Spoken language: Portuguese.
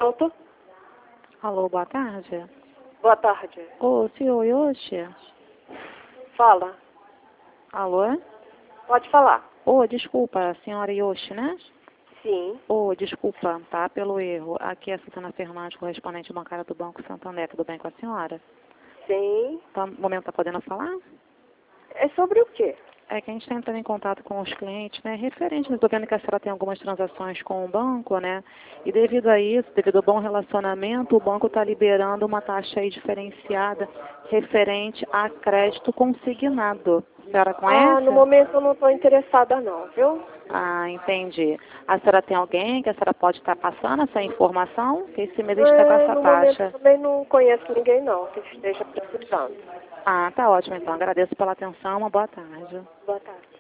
Pronto? Alô, boa tarde. Boa tarde. Ô, senhor Yoshi? Fala. Alô? Pode falar. Ô, desculpa, a senhora Yoshi, né? Sim. Ô, desculpa, tá? Pelo erro. Aqui é a Susana Fernandes, correspondente bancária do Banco Santander. Tudo bem com a senhora? Sim. Tá, no momento tá podendo falar? É sobre o quê? É que a gente está entrando em contato com os clientes, né? Referente, estou vendo que a senhora tem algumas transações com o banco, né? E devido a isso, devido ao bom relacionamento, o banco está liberando uma taxa aí diferenciada referente a crédito consignado. A senhora conhece? No momento eu não estou interessada não, viu? Ah, entendi. A senhora tem alguém que a senhora pode estar passando essa informação? Que esse mês está com essa No momento taxa. também não conheço ninguém não que esteja precisando. Ah, tá ótimo então. Agradeço pela atenção. Uma boa tarde. Boa tarde.